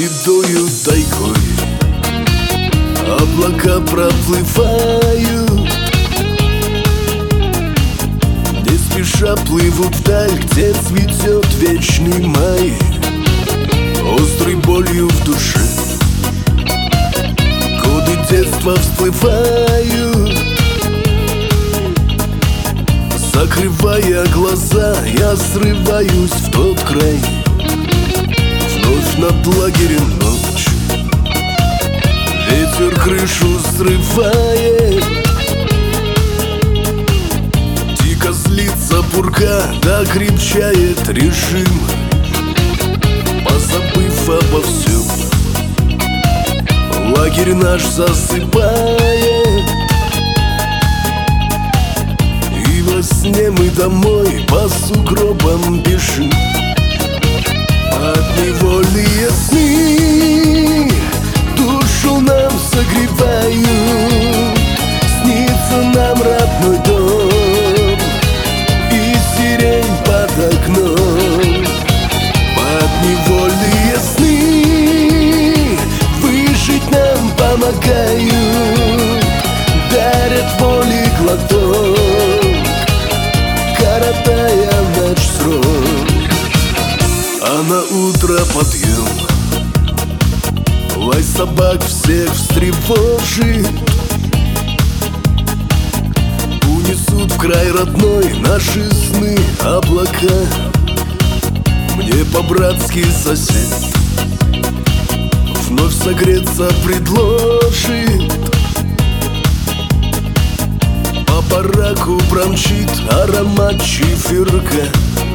седою тайгой облака проплывают, не спеша плывут вдаль, где цветет вечный май. Острой болью в душе годы детства всплывают. Закрывая глаза, я срываюсь в тот край. Вновь над лагерем ночь, ветер крышу срывает. Дико злится пурга, да крепчает режим. Позабыв обо всем, лагерь наш засыпает. И во сне мы домой по сугробам бежим. Подневольные сны душу нам согревают. Снится нам родной дом и сирень под окном. Подневольные сны выжить нам помогают, дарят воли глоток, коротая наш срок. А на утро подъем, лай собак всех встревожит. Унесут в край родной наши сны облака. Мне по-братски сосед вновь согреться предложит. По бараку промчит аромат чиферка.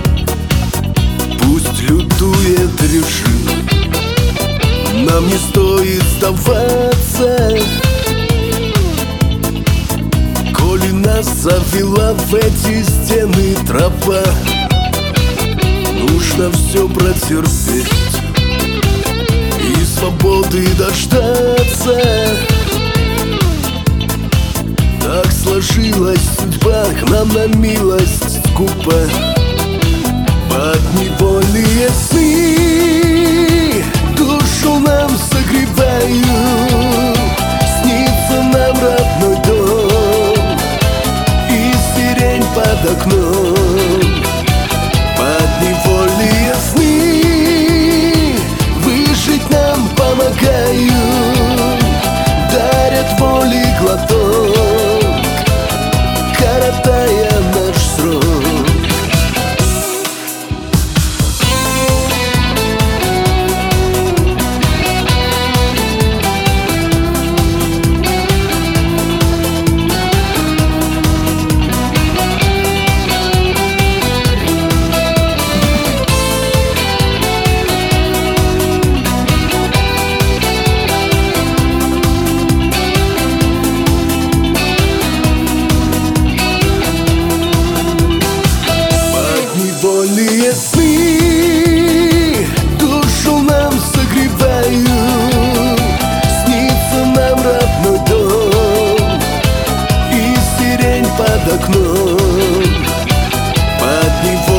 Пусть лютует режим, нам не стоит сдаваться. Коли нас завела в эти стены тропа, нужно все протерпеть и свободы дождаться. Так сложилась судьба, к нам на милость скупа. Подневольные сны душу нам согревают. Снится нам родной дом и сирень под окном. Подневольные сны выжить нам помогают, дарят воли глоток, коротая наш срок. Подневольные сны душу нам согревают. Снится нам родной дом и сирень под окном. Подневольные